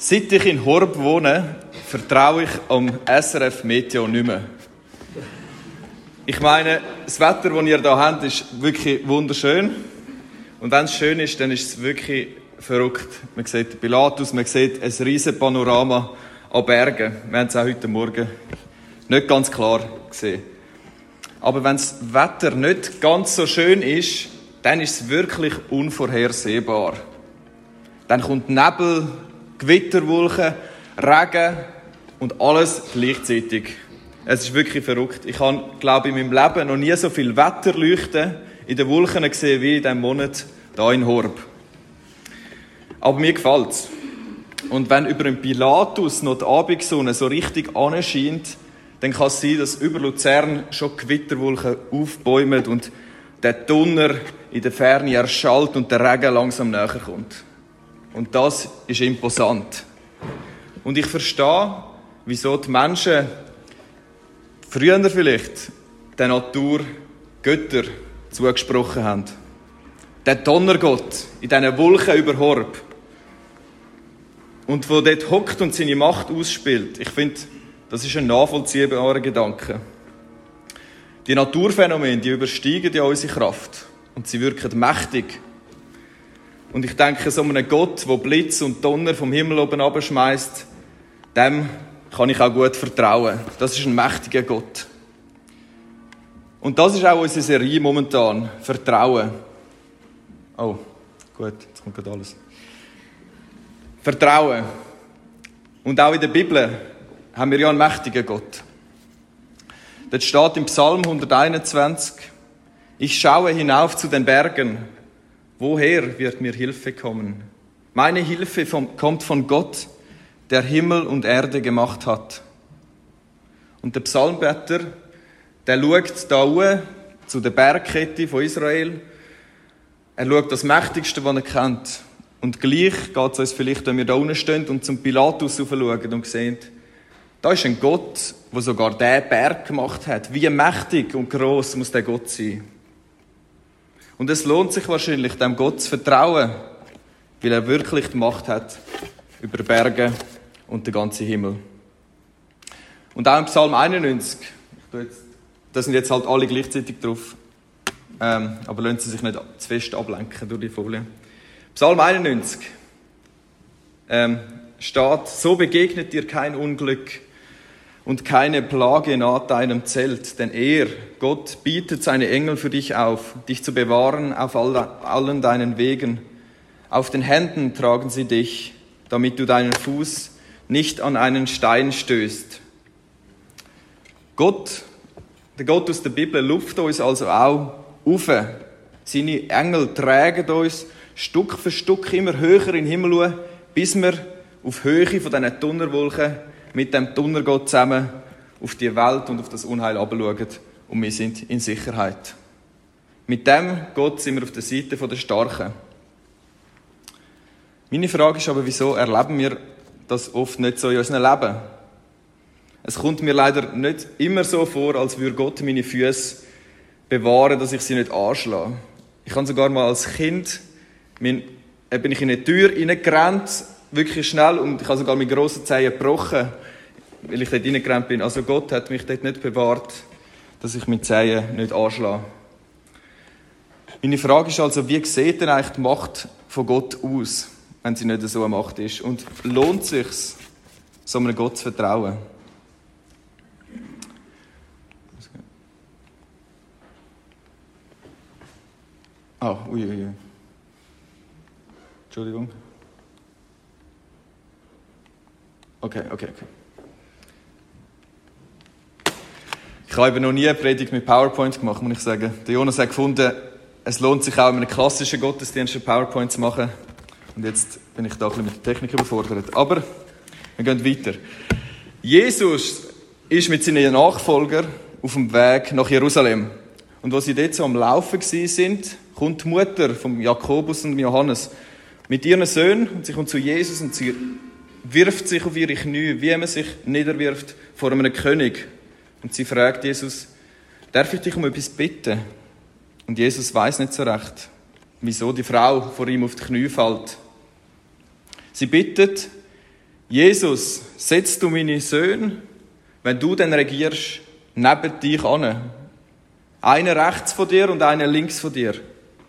Seit ich in Horb wohne, vertraue ich am SRF Meteo nicht mehr. Ich meine, das Wetter, das ihr hier habt, ist wirklich wunderschön. Und wenn es schön ist, dann ist es wirklich verrückt. Man sieht den Pilatus, man sieht ein riesiges Panorama an Bergen. Wir haben es auch heute Morgen nicht ganz klar gesehen. Aber wenn das Wetter nicht ganz so schön ist, dann ist es wirklich unvorhersehbar. Dann kommt Nebel, Gewitterwolken, Regen und alles gleichzeitig. Es ist wirklich verrückt. Ich habe, glaube ich, in meinem Leben noch nie so viel Wetterleuchten in den Wolken gesehen wie in diesem Monat hier in Horb. Aber mir gefällt es. Und wenn über den Pilatus noch die Abendsonne so richtig anscheint, dann kann es sein, dass über Luzern schon Gewitterwolken aufbäumen und der Donner in der Ferne erschallt und der Regen langsam näher kommt. Und das ist imposant. Und ich verstehe, wieso die Menschen früher vielleicht der Natur Götter zugesprochen haben. Der Donnergott in diesen Wolken über Horb. Und wo dort hockt und seine Macht ausspielt. Ich finde, das ist ein nachvollziehbarer Gedanke. Die Naturphänomene, die übersteigen ja unsere Kraft. Und sie wirken mächtig. Und ich denke, so einem Gott, der Blitz und Donner vom Himmel oben runterschmeisst, dem kann ich auch gut vertrauen. Das ist ein mächtiger Gott. Und das ist auch unsere Serie momentan. Vertrauen. Oh, gut, jetzt kommt gerade alles. Vertrauen. Und auch in der Bibel haben wir ja einen mächtigen Gott. Dort steht im Psalm 121, ich schaue hinauf zu den Bergen. Woher wird mir Hilfe kommen? Meine Hilfe kommt von Gott, der Himmel und Erde gemacht hat. Und der Psalmbeter, der schaut da hoch zu der Bergkette von Israel. Er schaut das Mächtigste, was er kennt. Und gleich geht es uns vielleicht, wenn wir da unten stehen und zum Pilatus raufschauen und sehen, da ist ein Gott, der sogar diesen Berg gemacht hat. Wie mächtig und gross muss der Gott sein? Und es lohnt sich wahrscheinlich, dem Gott zu vertrauen, weil er wirklich die Macht hat über Berge und den ganzen Himmel. Und auch im Psalm 91, da sind jetzt halt alle gleichzeitig drauf, aber lassen Sie sich nicht zu fest ablenken durch die Folie. Psalm 91 steht, so begegnet dir kein Unglück und keine Plage naht deinem Zelt, denn er, Gott, bietet seine Engel für dich auf, dich zu bewahren auf allen deinen Wegen. Auf den Händen tragen sie dich, damit du deinen Fuß nicht an einen Stein stößt. Gott, der Gott aus der Bibel, luft uns also auch auf. Seine Engel tragen uns Stück für Stück immer höher in den Himmel, bis wir auf Höhe von diesen Donnerwolken mit dem Donnergott zusammen auf die Welt und auf das Unheil herabschauen und wir sind in Sicherheit. Mit dem Gott sind wir auf der Seite der Starken. Meine Frage ist aber, wieso erleben wir das oft nicht so in unserem Leben? Es kommt mir leider nicht immer so vor, als würde Gott meine Füße bewahren, dass ich sie nicht anschlage. Ich habe sogar mal als Kind, bin ich in eine Tür reingerannt, wirklich schnell, und ich habe sogar mit grossen Zehen gebrochen, weil ich dort reingerannt bin. Also Gott hat mich dort nicht bewahrt, dass ich mit Zehen nicht anschlage. Meine Frage ist also, wie sieht denn eigentlich die Macht von Gott aus, wenn sie nicht so eine Macht ist? Und lohnt es sich, so einem Gott zu vertrauen? Uiuiui. Entschuldigung. Okay. Ich habe eben noch nie eine Predigt mit PowerPoint gemacht, muss ich sagen. Der Jonas hat gefunden, es lohnt sich auch in einem klassischen Gottesdienst eine PowerPoint zu machen. Und jetzt bin ich da ein bisschen mit der Technik überfordert. Aber wir gehen weiter. Jesus ist mit seinen Nachfolgern auf dem Weg nach Jerusalem. Und als sie dort so am Laufen waren, kommt die Mutter von Jakobus und Johannes mit ihren Söhnen und sie kommt zu Jesus und sie wirft sich auf ihre Knie, wie man sich niederwirft vor einem König. Und sie fragt Jesus, darf ich dich um etwas bitten? Und Jesus weiß nicht so recht, wieso die Frau vor ihm auf die Knie fällt. Sie bittet, Jesus, setzt du meine Söhne, wenn du dann regierst, neben dich an. Einer rechts von dir und einer links von dir.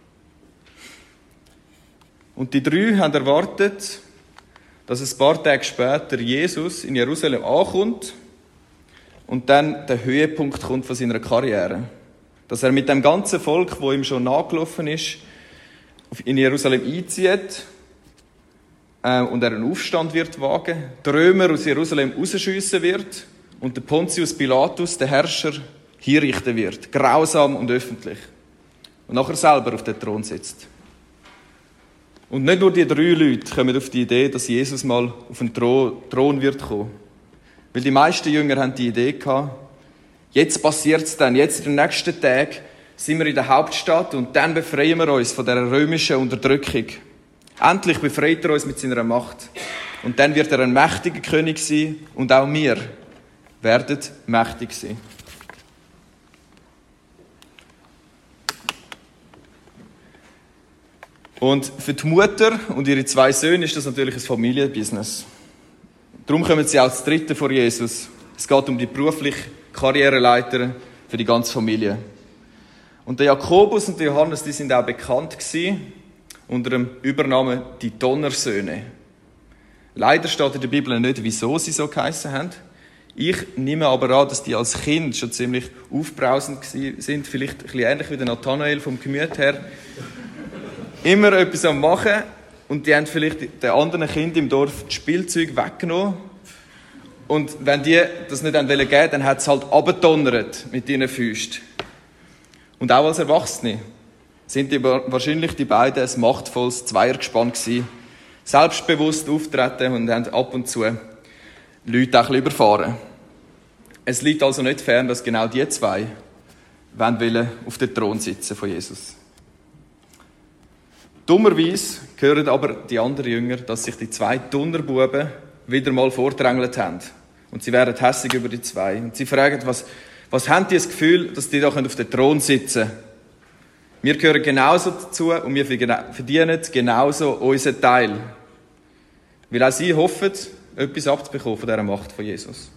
Und die 3 haben erwartet, dass ein paar Tage später Jesus in Jerusalem ankommt und dann der Höhepunkt kommt von seiner Karriere. Dass er mit dem ganzen Volk, wo ihm schon nachgelaufen ist, in Jerusalem einzieht und er einen Aufstand wird wagen, die Römer aus Jerusalem rausschiessen wird und der Pontius Pilatus, der Herrscher, hinrichten wird. Grausam und öffentlich. Und nachher selber auf den Thron sitzt. Und nicht nur die 3 Leute kommen auf die Idee, dass Jesus mal auf den Thron wird kommen. Weil die meisten Jünger haben die Idee gehabt, jetzt passiert es dann, jetzt in den nächsten Tagen sind wir in der Hauptstadt und dann befreien wir uns von dieser römischen Unterdrückung. Endlich befreit er uns mit seiner Macht. Und dann wird er ein mächtiger König sein und auch wir werden mächtig sein. Und für die Mutter und ihre 2 Söhne ist das natürlich ein Familienbusiness. Darum kommen sie auch als Dritte vor Jesus. Es geht um die berufliche Karriereleiter für die ganze Familie. Und der Jakobus und der Johannes, die sind auch bekannt gewesen unter dem Übernamen die Donnersöhne. Leider steht in der Bibel nicht, wieso sie so geheissen haben. Ich nehme aber an, dass die als Kind schon ziemlich aufbrausend sind, vielleicht ein bisschen ähnlich wie der Nathanael vom Gemüt her. Immer etwas am Machen und die haben vielleicht den anderen Kindern im Dorf das Spielzeug weggenommen. Und wenn die das nicht geben wollten, dann hat es halt abgedonnert mit ihren Füßen. Und auch als Erwachsene sind wahrscheinlich die beiden ein machtvolles Zweiergespann gewesen, selbstbewusst auftreten und haben ab und zu Leute auch ein bisschen überfahren. Es liegt also nicht fern, dass genau die 2 wollen auf den Thron sitzen von Jesus. Dummerweise hören aber die anderen Jünger, dass sich die 2 Donnerbuben wieder mal vordrängelt haben. Und sie werden hässig über die 2. Und sie fragen, was haben die das Gefühl, dass die da auf dem Thron sitzen können? Wir gehören genauso dazu und wir verdienen genauso unseren Teil. Weil auch sie hoffen, etwas abzubekommen von dieser Macht von Jesus.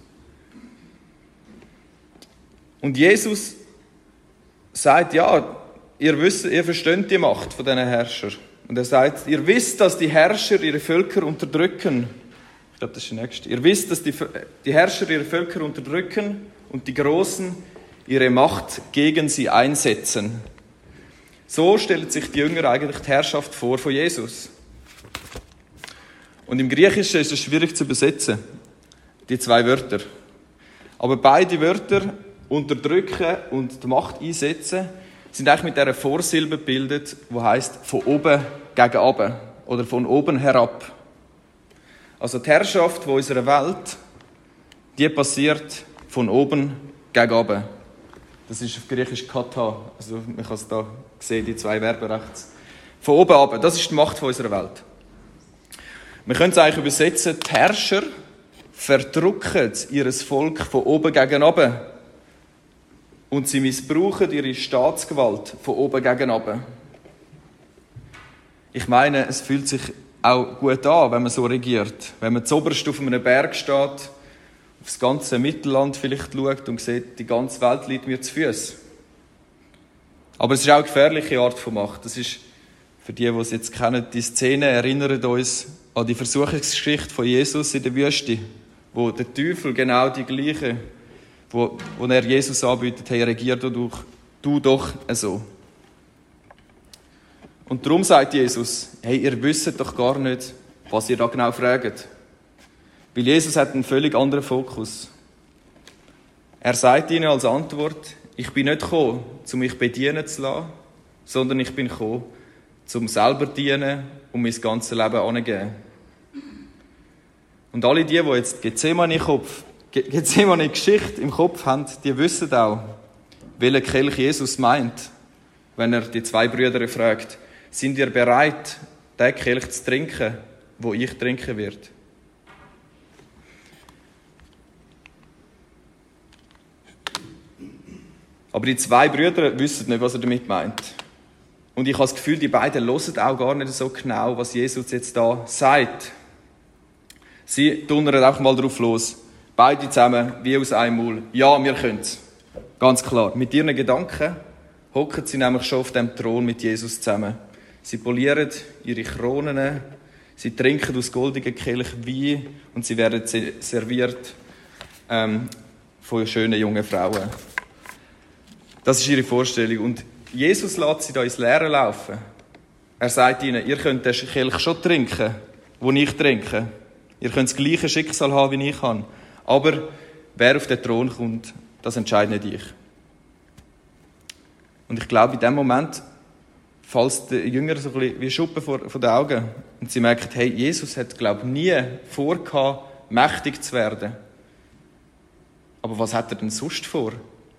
Und Jesus sagt, ja, ihr versteht die Macht von diesen Herrschern. Und er sagt, ihr wisst, dass die Herrscher ihre Völker unterdrücken. Ich glaube, das ist der nächste. Ihr wisst, dass die Herrscher ihre Völker unterdrücken und die Großen ihre Macht gegen sie einsetzen. So stellen sich die Jünger eigentlich die Herrschaft vor von Jesus. Und im Griechischen ist es schwierig zu übersetzen, die 2 Wörter. Aber beide Wörter, unterdrücken und die Macht einsetzen, sind eigentlich mit dieser Vorsilbe gebildet, die heisst von oben gegen unten oder von oben herab. Also die Herrschaft von unserer Welt, die passiert von oben gegen unten. Das ist auf Griechisch Kata, also man kann es da sehen, die 2 Verben rechts. Von oben runter, das ist die Macht von unserer Welt. Wir können es eigentlich übersetzen, die Herrscher verdrücken ihr Volk von oben gegen unten. Und sie missbrauchen ihre Staatsgewalt von oben gegen unten. Ich meine, es fühlt sich auch gut an, wenn man so regiert. Wenn man zuoberst auf einem Berg steht, aufs ganze Mittelland vielleicht schaut und sieht, die ganze Welt liegt mir zu Füßen. Aber es ist auch eine gefährliche Art von Macht. Das ist, für die es jetzt kennen, die Szene erinnert uns an die Versuchungsgeschichte von Jesus in der Wüste, wo der Teufel genau die gleiche, wo er Jesus anbietet, hey, regier du doch so. Und darum sagt Jesus, hey, ihr wisst doch gar nicht, was ihr da genau fragt. Weil Jesus hat einen völlig anderen Fokus. Er sagt ihnen als Antwort, ich bin nicht gekommen, um mich bedienen zu lassen, sondern ich bin gekommen, um selber zu dienen und mein ganzes Leben anzugeben. Und alle die jetzt Gethsemane-Geschichte im Kopf haben, die wissen auch, welchen Kelch Jesus meint, wenn er die 2 Brüder fragt, sind ihr bereit, den Kelch zu trinken, wo ich trinken werde? Aber die 2 Brüder wissen nicht, was er damit meint. Und ich habe das Gefühl, die beiden hören auch gar nicht so genau, was Jesus jetzt da sagt. Sie donnern einfach mal drauf los. Beide zusammen, wie aus einem Maul. Ja, wir können's. Ganz klar. Mit ihren Gedanken hocken sie nämlich schon auf dem Thron mit Jesus zusammen. Sie polieren ihre Kronen, sie trinken aus goldigen Kelch Wein und sie werden serviert von schönen jungen Frauen. Das ist ihre Vorstellung. Und Jesus lässt sie da ins Leere laufen. Er sagt ihnen, ihr könnt den Kelch schon trinken, den ich trinke. Ihr könnt das gleiche Schicksal haben, wie ich habe. Aber wer auf den Thron kommt, das entscheide nicht ich. Und ich glaube, in dem Moment fällt es den Jüngern so ein bisschen wie Schuppen vor den Augen. Und sie merken, hey, Jesus hat, glaube ich, nie vorgehabt, mächtig zu werden. Aber was hat er denn sonst vor?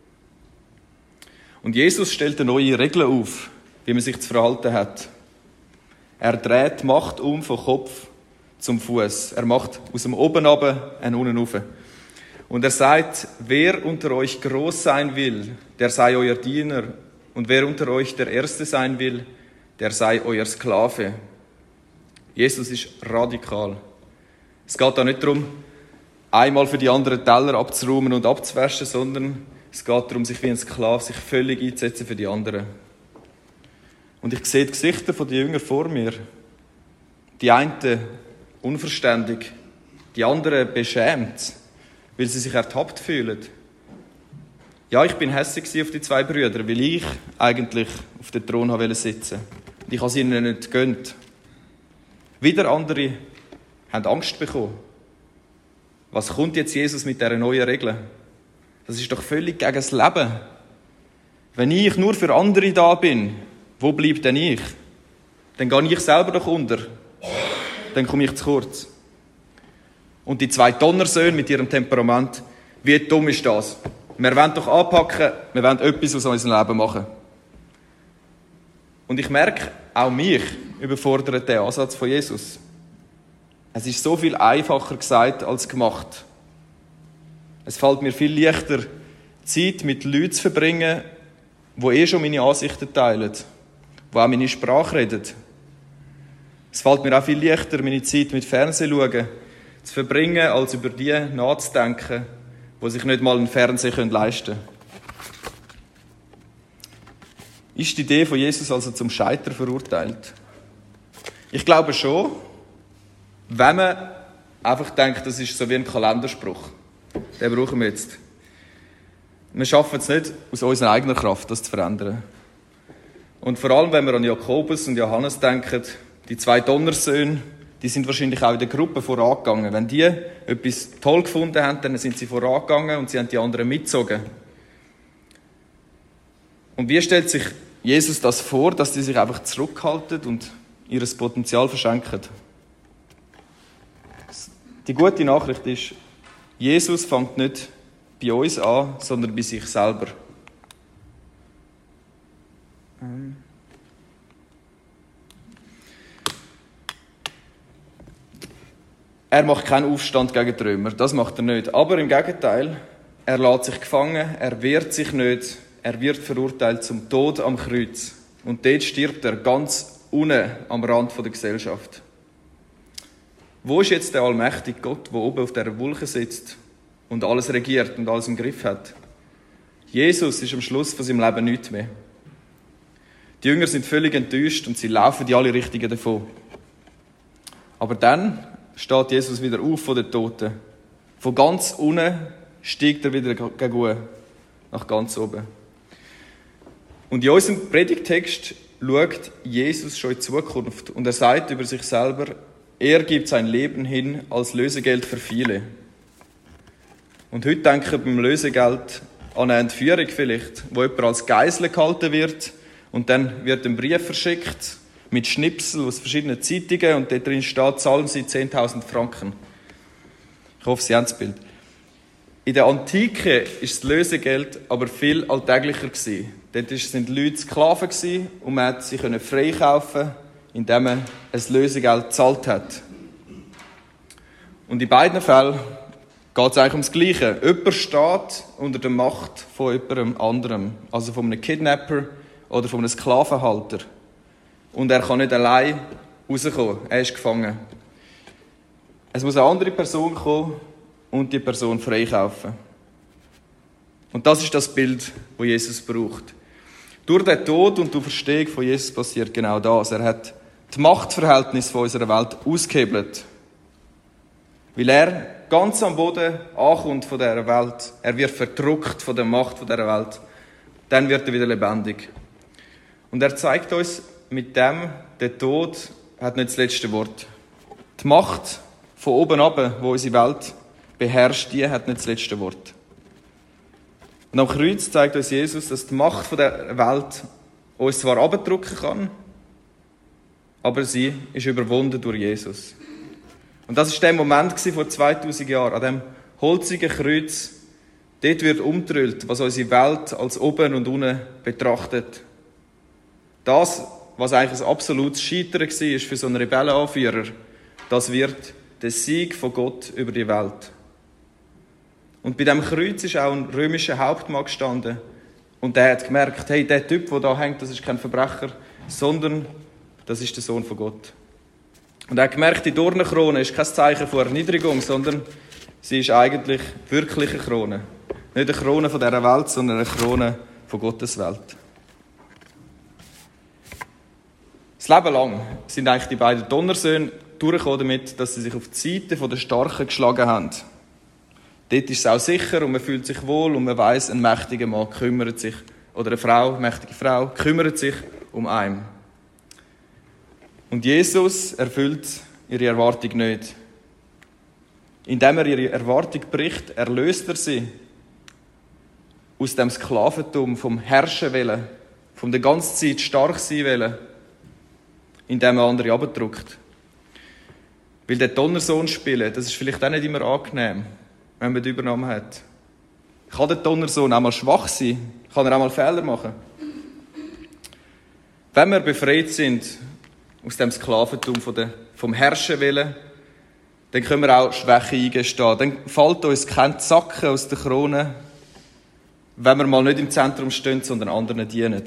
Und Jesus stellt eine neue Regel auf, wie man sich zu verhalten hat. Er dreht Macht um vom Kopf zum Fuß. Er macht aus dem Oben runter einen unten rauf. Und er sagt, wer unter euch groß sein will, der sei euer Diener. Und wer unter euch der Erste sein will, der sei euer Sklave. Jesus ist radikal. Es geht da nicht darum, einmal für die anderen Teller abzuräumen und abzuwaschen, sondern es geht darum, sich wie ein Sklave, sich völlig einzusetzen für die anderen. Und ich sehe die Gesichter der Jünger vor mir. Die einen unverständig, die anderen beschämt, weil sie sich ertappt fühlen. Ja, ich bin hässlich auf die zwei Brüder, weil ich eigentlich auf den Thron sitzen wollte. Und ich habe es ihnen nicht gegönnt. Wieder andere haben Angst bekommen. Was kommt jetzt Jesus mit dieser neuen Regel? Das ist doch völlig gegen das Leben. Wenn ich nur für andere da bin, wo bleibt denn ich? Dann gehe ich selber doch unter. Dann komme ich zu kurz. Und die zwei Donnersöhne mit ihrem Temperament, wie dumm ist das? Wir wollen doch anpacken, wir wollen etwas aus unserem Leben machen. Und ich merke, auch mich überfordert der Ansatz von Jesus. Es ist so viel einfacher gesagt als gemacht. Es fällt mir viel leichter, Zeit mit Leuten zu verbringen, die schon meine Ansichten teilen, die auch meine Sprache reden. Es fällt mir auch viel leichter, meine Zeit mit Fernsehen schauen zu verbringen, als über die nachzudenken, die sich nicht mal einen Fernseher leisten können. Ist die Idee von Jesus also zum Scheitern verurteilt? Ich glaube schon, wenn man einfach denkt, das ist so wie ein Kalenderspruch. Den brauchen wir jetzt. Wir schaffen es nicht, aus unserer eigenen Kraft das zu verändern. Und vor allem, wenn wir an Jakobus und Johannes denken, die zwei Donnersöhne, die sind wahrscheinlich auch in der Gruppe vorangegangen. Wenn die etwas toll gefunden haben, dann sind sie vorangegangen und sie haben die anderen mitgezogen. Und wie stellt sich Jesus das vor, dass die sich einfach zurückhalten und ihr Potenzial verschenken? Die gute Nachricht ist, Jesus fängt nicht bei uns an, sondern bei sich selber. Er macht keinen Aufstand gegen die Römer, das macht er nicht. Aber im Gegenteil, er lässt sich gefangen, er wehrt sich nicht, er wird verurteilt zum Tod am Kreuz. Und dort stirbt er ganz unten am Rand der Gesellschaft. Wo ist jetzt der allmächtige Gott, der oben auf dieser Wolke sitzt und alles regiert und alles im Griff hat? Jesus ist am Schluss von seinem Leben nichts mehr. Die Jünger sind völlig enttäuscht und sie laufen in alle Richtungen davon. Aber dann steht Jesus wieder auf von den Toten. Von ganz unten steigt er wieder gegen nach ganz oben. Und in unserem Predigttext schaut Jesus schon in die Zukunft und er sagt über sich selber, er gibt sein Leben hin als Lösegeld für viele. Und heute denken wir beim Lösegeld an eine Entführung vielleicht, wo jemand als Geisel gehalten wird und dann wird ein Brief verschickt mit Schnipsel aus verschiedenen Zeitungen und dort drin steht, zahlen Sie 10.000 Franken. Ich hoffe, Sie haben das Bild. In der Antike war das Lösegeld aber viel alltäglicher gewesen. Dort sind Leute Sklaven gewesen und man konnte sie freikaufen, indem man ein Lösegeld gezahlt hat. Und in beiden Fällen geht es eigentlich ums Gleiche. Jemand steht unter der Macht von jemandem anderem, also von einem Kidnapper oder von einem Sklavenhalter. Und er kann nicht allein rauskommen, er ist gefangen. Es muss eine andere Person kommen und die Person freikaufen. Und das ist das Bild, das Jesus braucht. Durch den Tod und die Auferstehung von Jesus passiert genau das. Er hat die Machtverhältnisse von unserer Welt ausgehebelt. Weil er ganz am Boden ankommt von dieser Welt. Er wird verdrückt von der Macht von dieser Welt. Dann wird er wieder lebendig. Und er zeigt uns mit dem, der Tod hat nicht das letzte Wort. Die Macht von oben ab, wo unsere Welt beherrscht, die hat nicht das letzte Wort. Und am Kreuz zeigt uns Jesus, dass die Macht von der Welt uns zwar abdrücken kann, aber sie ist überwunden durch Jesus. Und das war der Moment vor 2000 Jahren, an dem holzigen Kreuz. Dort wird umgedrüllt, was unsere Welt als oben und unten betrachtet. Das, was eigentlich ein absolutes Scheitern war für so einen Rebellenanführer, das wird der Sieg von Gott über die Welt. Und bei diesem Kreuz ist auch ein römischer Hauptmann gestanden. Und der hat gemerkt, hey, der Typ, der da hängt, das ist kein Verbrecher, sondern das ist der Sohn von Gott. Und er hat gemerkt, die Dornenkrone ist kein Zeichen von Erniedrigung, sondern sie ist eigentlich wirklich eine Krone. Nicht eine Krone von dieser Welt, sondern eine Krone von Gottes Welt. Das Leben lang sind eigentlich die beiden Donnersöhne durchgekommen damit, dass sie sich auf die Seite der Starken geschlagen haben. Dort ist es auch sicher und man fühlt sich wohl und man weiss, ein mächtiger Mann kümmert sich, oder eine Frau, eine mächtige Frau, kümmert sich um einen. Und Jesus erfüllt ihre Erwartung nicht. Indem er ihre Erwartung bricht, erlöst er sie aus dem Sklaventum, vom Herrschen wollen, vom der ganzen Zeit stark sein wollen, indem er andere abdrückt. Weil der Donnersohn spielen, das ist vielleicht auch nicht immer angenehm, wenn man die Übernahme hat. Kann der Donnersohn auch mal schwach sein? Kann er auch mal Fehler machen? Wenn wir befreit sind aus dem Sklaventum vom Herrschen wollen, dann können wir auch Schwäche eingestehen. Dann fällt uns kein Zacken aus der Krone, wenn wir mal nicht im Zentrum stehen, sondern anderen dienen.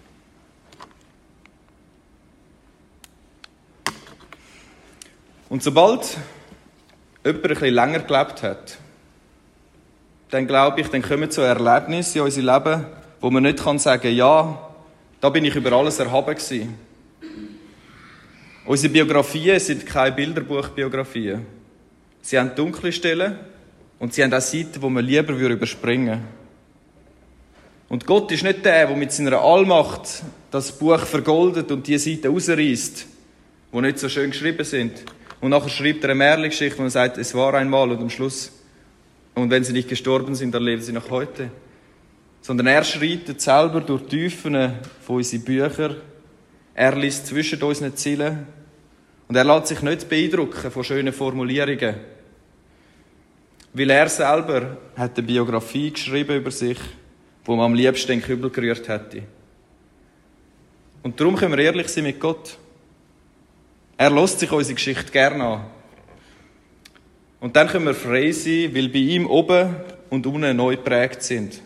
Und sobald jemand ein bisschen länger gelebt hat, dann glaube ich, dann kommen so Erlebnisse in unser Leben, wo man nicht sagen kann, ja, da bin ich über alles erhaben gewesen. Unsere Biografien sind keine Bilderbuchbiografien. Sie haben dunkle Stellen und sie haben auch Seiten, die man lieber überspringen würde. Und Gott ist nicht der mit seiner Allmacht das Buch vergoldet und die Seiten rausreißt, die nicht so schön geschrieben sind. Und nachher schreibt er eine Märchengeschichte, wo er sagt, es war einmal und am Schluss. Und wenn sie nicht gestorben sind, dann leben sie noch heute. Sondern er schreitet selber durch die Tiefen von unseren Büchern. Er liest zwischen unseren Zielen. Und er lässt sich nicht beeindrucken von schönen Formulierungen. Weil er selber hat eine Biografie geschrieben über sich, wo man am liebsten den Kübel gerührt hätte. Und darum können wir ehrlich sein mit Gott. Er lässt sich unsere Geschichte gerne an. Und dann können wir frei sein, weil bei ihm oben und unten neu geprägt sind.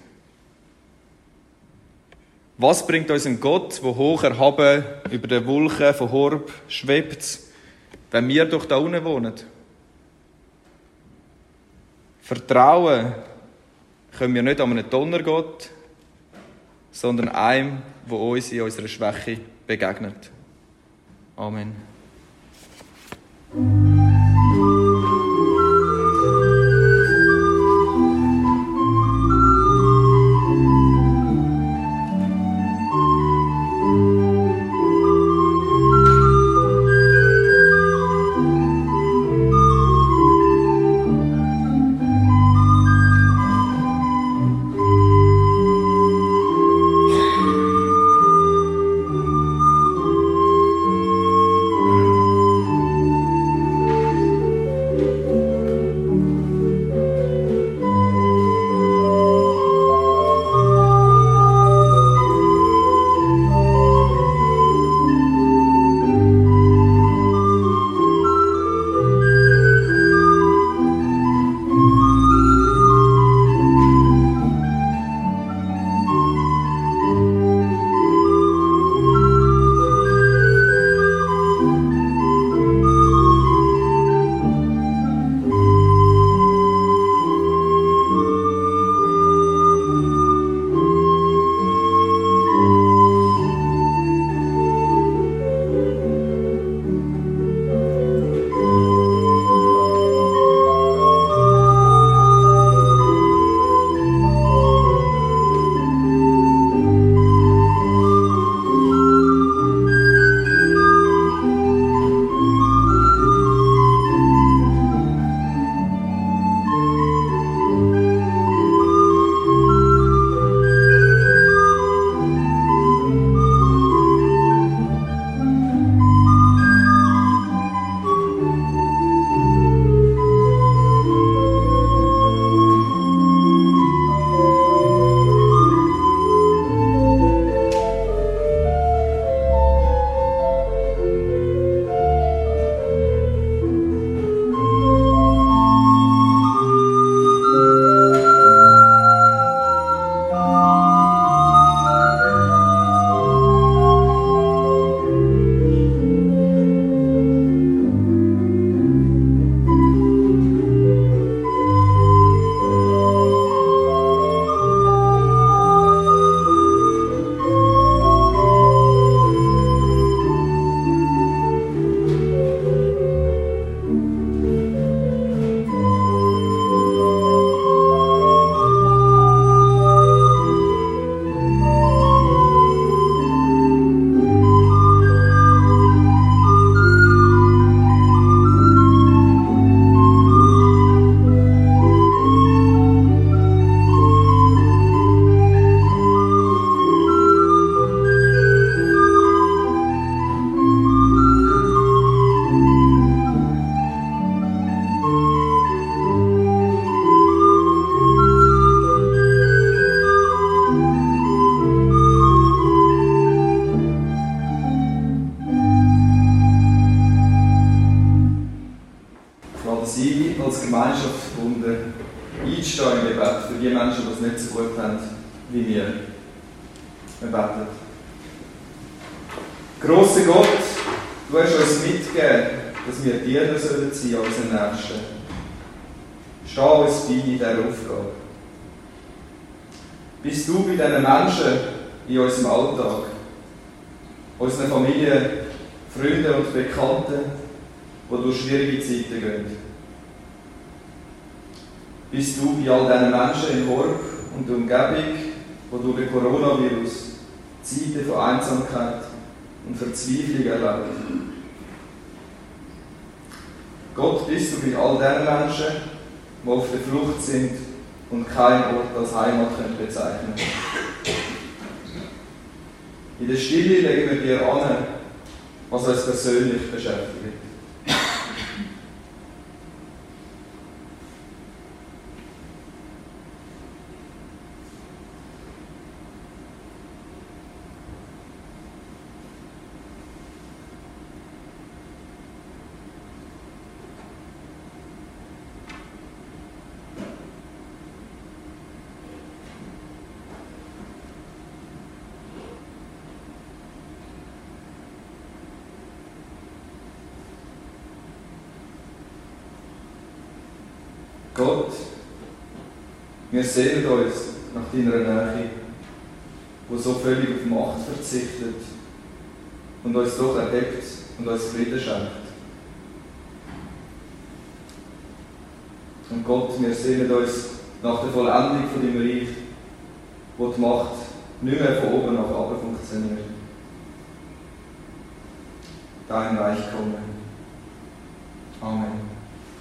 Was bringt uns ein Gott, der hoch erhaben über den Wolken von Horb schwebt, wenn wir doch da unten wohnen? Vertrauen können wir nicht an einen Donnergott, sondern einem, der uns in unserer Schwäche begegnet. Amen. als Gemeinschaft gebunden, einstehen im Gebet für die Menschen, die es nicht so gut haben wie wir. Wir beten. Grosser Gott, du hast uns mitgegeben, dass wir Diener sollen sein an unseren Nächsten. Steh uns bei in dieser Aufgabe. Bist du bei diesen Menschen in unserem Alltag, unseren Familien, Freunden und Bekannten, die durch schwierige Zeiten gehen. Bist du bei all diesen Menschen in Horb und der Umgebung, die durch den Coronavirus Zeiten von Einsamkeit und Verzweiflung erleben. Gott, bist du bei all diesen Menschen, die auf der Flucht sind und keinen Ort als Heimat bezeichnen können. In der Stille legen wir dir an, was uns persönlich beschäftigt. Gott, wir sehnen uns nach deiner Nähe, die so völlig auf Macht verzichtet und uns doch erhebt und uns Frieden schenkt. Und Gott, wir sehnen uns nach der Vollendung von deinem Reich, wo die Macht nicht mehr von oben nach unten funktioniert. Dein Reich komme. Amen.